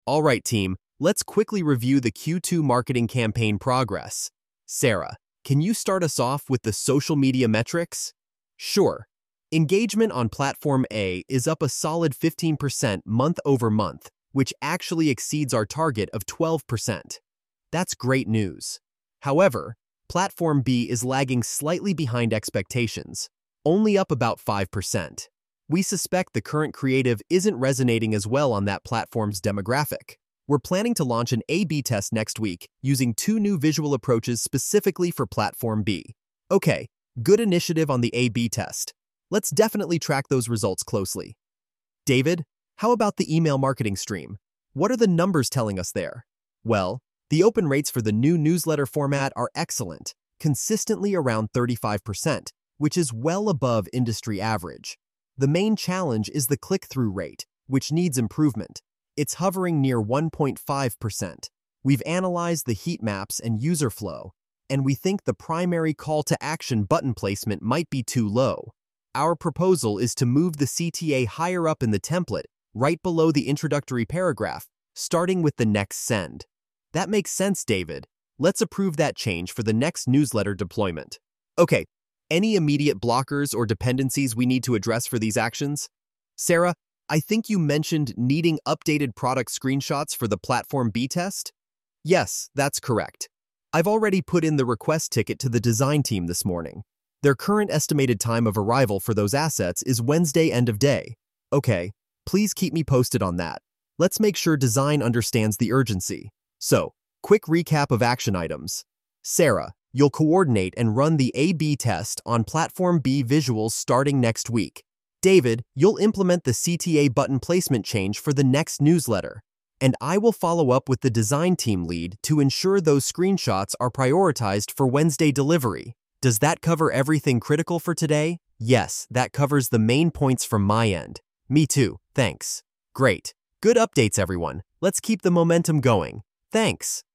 All right, team, let's quickly review the Q2 marketing campaign progress. Sarah, can you start us off with the social media metrics? Sure. Engagement on Platform A is up a solid 15% month over month, which actually exceeds our target of 12%. That's great news. However, Platform B is lagging slightly behind expectations, only up about 5%. We suspect the current creative isn't resonating as well on that platform's demographic. We're planning to launch an A/B test next week using 2 new visual approaches specifically for Platform B. Okay, good initiative on the A/B test. Let's definitely track those results closely. David, how about the email marketing stream? What are the numbers telling us there? Well, the open rates for the new newsletter format are excellent, consistently around 35%, which is well above industry average. The main challenge is the click-through rate, which needs improvement. It's hovering near 1.5%. We've analyzed the heat maps and user flow, and we think the primary call-to-action button placement might be too low. Our proposal is to move the CTA higher up in the template, right below the introductory paragraph, starting with the next send. That makes sense, David. Let's approve that change for the next newsletter deployment. Okay, any immediate blockers or dependencies we need to address for these actions? Sarah, I think you mentioned needing updated product screenshots for the Platform B test? Yes, that's correct. I've already put in the request ticket to the design team this morning. Their current estimated time of arrival for those assets is Wednesday end of day. Okay, please keep me posted on that. Let's make sure design understands the urgency. So, quick recap of action items. Sarah, you'll coordinate and run the A/B test on Platform B visuals starting next week. David, you'll implement the CTA button placement change for the next newsletter. And I will follow up with the design team lead to ensure those screenshots are prioritized for Wednesday delivery. Does that cover everything critical for today? Yes, that covers the main points from my end. Me too, thanks. Great. Good updates, everyone. Let's keep the momentum going. Thanks.